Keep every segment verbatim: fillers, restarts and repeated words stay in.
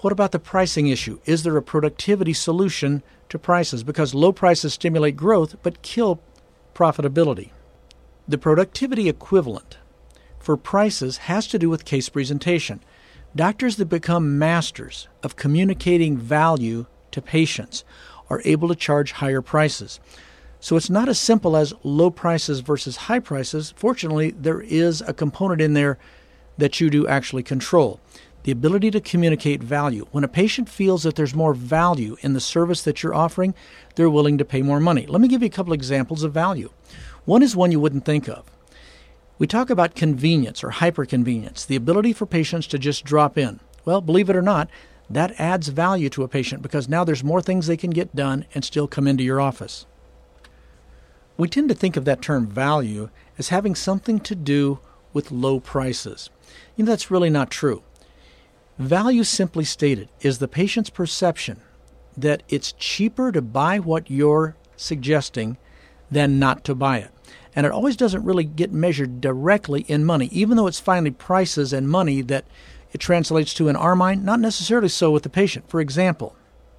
What about the pricing issue? Is there a productivity solution to prices? Because low prices stimulate growth but kill profitability. The productivity equivalent for prices has to do with case presentation. Doctors that become masters of communicating value to patients are able to charge higher prices. So it's not as simple as low prices versus high prices. Fortunately, there is a component in there that you do actually control. The ability to communicate value. When a patient feels that there's more value in the service that you're offering, they're willing to pay more money. Let me give you a couple examples of value. One is one you wouldn't think of. We talk about convenience or hyperconvenience, the ability for patients to just drop in. Well, believe it or not, that adds value to a patient because now there's more things they can get done and still come into your office. We tend to think of that term value as having something to do with low prices. You know, that's really not true. Value, simply stated, is the patient's perception that it's cheaper to buy what you're suggesting than not to buy it. And it always doesn't really get measured directly in money, even though it's finally prices and money that it translates to in our mind, not necessarily so with the patient. For example,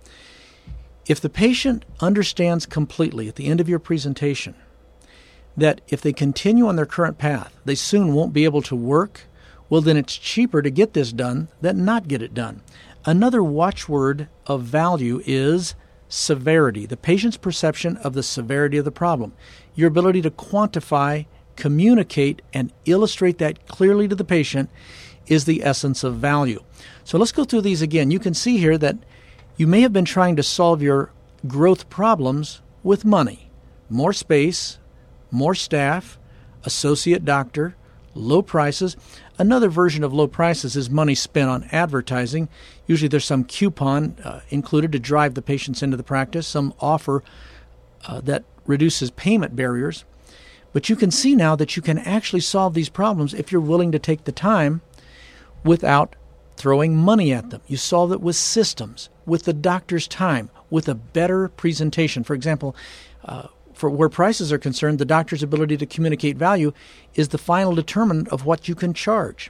if the patient understands completely at the end of your presentation that if they continue on their current path, they soon won't be able to work, well, then it's cheaper to get this done than not get it done. Another watchword of value is severity, the patient's perception of the severity of the problem. Your ability to quantify, communicate, and illustrate that clearly to the patient is the essence of value. So let's go through these again. You can see here that you may have been trying to solve your growth problems with money, more space, more staff, associate doctor, low prices. Another version of low prices is money spent on advertising. Usually there's some coupon uh, included to drive the patients into the practice, some offer uh, that reduces payment barriers. But you can see now that you can actually solve these problems if you're willing to take the time without throwing money at them. You solve it with systems, with the doctor's time, with a better presentation. For example, uh, for where prices are concerned, the doctor's ability to communicate value is the final determinant of what you can charge.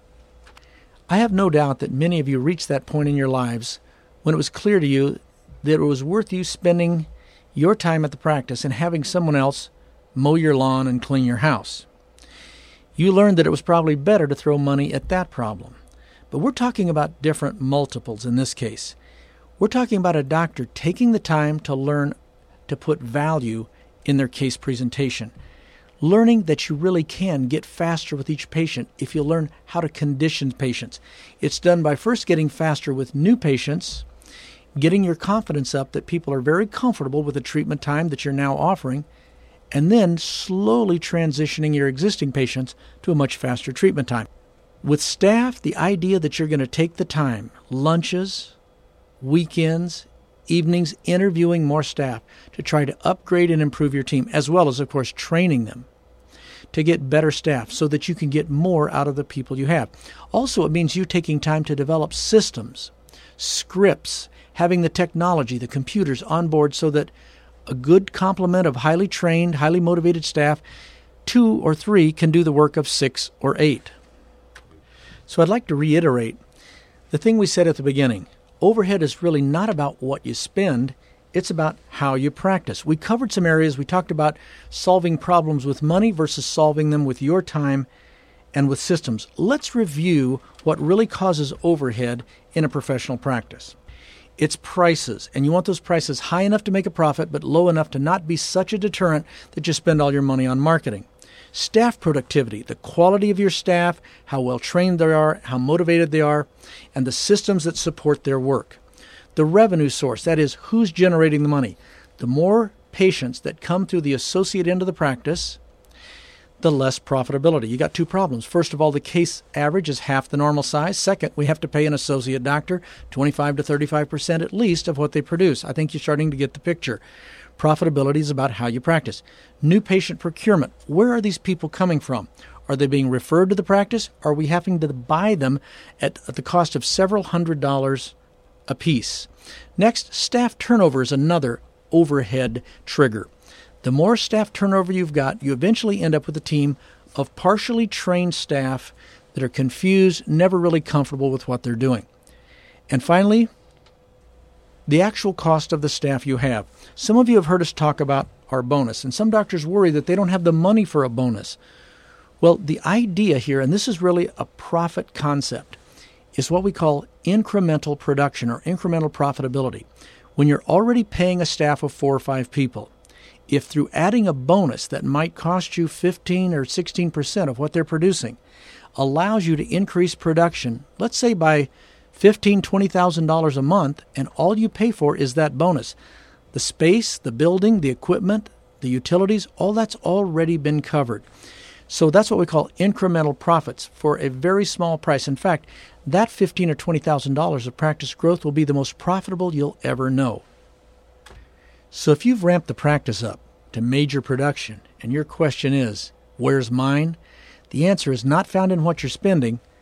I have no doubt that many of you reached that point in your lives when it was clear to you that it was worth you spending your time at the practice and having someone else mow your lawn and clean your house. You learned that it was probably better to throw money at that problem. But we're talking about different multiples in this case. We're talking about a doctor taking the time to learn to put value in their case presentation, learning that you really can get faster with each patient if you learn how to condition patients. It's done by first getting faster with new patients, getting your confidence up that people are very comfortable with the treatment time that you're now offering, and then slowly transitioning your existing patients to a much faster treatment time. With staff, the idea that you're going to take the time, lunches, weekends, evenings, interviewing more staff to try to upgrade and improve your team, as well as, of course, training them to get better staff so that you can get more out of the people you have. Also, it means you taking time to develop systems, scripts, having the technology, the computers on board so that a good complement of highly trained, highly motivated staff, two or three, can do the work of six or eight. So I'd like to reiterate the thing we said at the beginning. Overhead is really not about what you spend, it's about how you practice. We covered some areas. We talked about solving problems with money versus solving them with your time and with systems. Let's review what really causes overhead in a professional practice. It's prices, and you want those prices high enough to make a profit, but low enough to not be such a deterrent that you spend all your money on marketing. Staff productivity, the quality of your staff, how well trained they are, how motivated they are, and the systems that support their work. The revenue source, that is, who's generating the money. The more patients that come through the associate end of the practice, the less profitability. You got two problems. First of all, the case average is half the normal size. Second, we have to pay an associate doctor twenty-five to thirty-five percent at least of what they produce. I think you're starting to get the picture. Profitability is about how you practice. New patient procurement. Where are these people coming from? Are they being referred to the practice? Are we having to buy them at, at the cost of several hundred dollars a piece? Next, staff turnover is another overhead trigger. The more staff turnover you've got, you eventually end up with a team of partially trained staff that are confused, never really comfortable with what they're doing. And finally, the actual cost of the staff you have. Some of you have heard us talk about our bonus, and some doctors worry that they don't have the money for a bonus. Well, the idea here, and this is really a profit concept, is what we call incremental production or incremental profitability. When you're already paying a staff of four or five people, if through adding a bonus that might cost you fifteen or sixteen percent of what they're producing allows you to increase production, let's say by fifteen thousand dollars, twenty thousand dollars a month, and all you pay for is that bonus. The space, the building, the equipment, the utilities, all that's already been covered. So that's what we call incremental profits for a very small price. In fact, that fifteen thousand dollars or twenty thousand dollars of practice growth will be the most profitable you'll ever know. So if you've ramped the practice up to major production, and your question is, where's mine? The answer is not found in what you're spending,